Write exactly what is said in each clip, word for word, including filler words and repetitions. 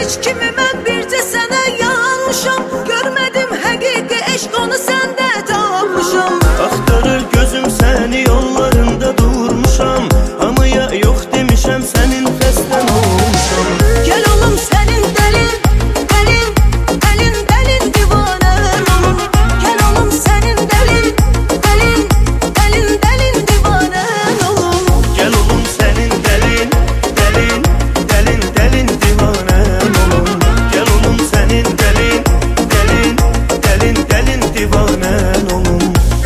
heç kimi, mən bircə sənə yanmışam. Görmədim həqiqi eşq, onu səndə tapmışam. Axtarır gözüm səni, yollarında durmuşam. Hamıya yox demişəm, sənin xəstən olmuşam. Gəl olum sənin dəlin, dəlin, dəlin, dəlin divanən olum. Gəl olum sənin dəlin, dəlin, dəlin, dəlin divanən olum. Gəl olum sənin dəlin, dəlin, dəlin, dəlin divanən olum. Gəl olum sənin dəlin, dəlin, dəlin, dəlin divanən olum.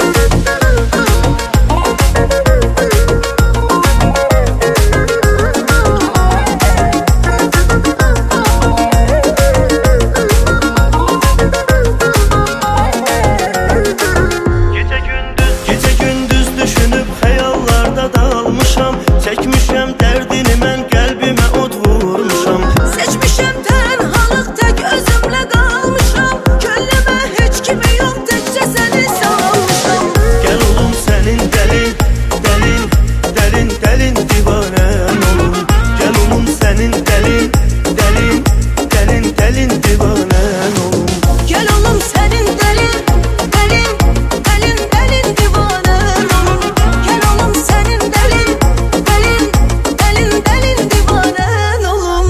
Çəkmişəm dərdini mən, qəlbimə od vurmuşam. Seçmişəm tənhalıq, tək özümlə qalmışam. Könlümə heç kimi yox, təkcə səni salmışam. Gəl olum sənin dəlin, dəlin, dəlin, dəlin divanən olum. Gəl olum sənin dəlin, dəlin, dəlin, dəlin divanən olum. Gəl olum sənin dəlin, dəlin, dəlin, dəlin divanən olum. Gəl olum sənin dəlin, dəlin, dəlin, dəlin divanən olum.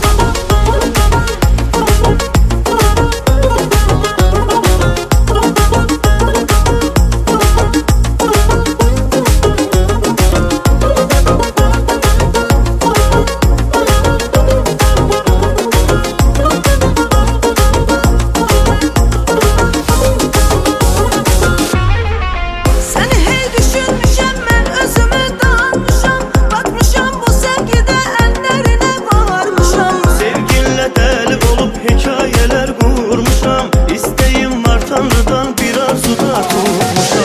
Səni hey düşünmüşəm, mən özümü danmışam. Bakmışam bu sevgidə əllərinə varmışam. Sevginlə dəli olub hekayələr qurmuşam. İstəyim var Tanrıdan, bir arzuda tutmuşam.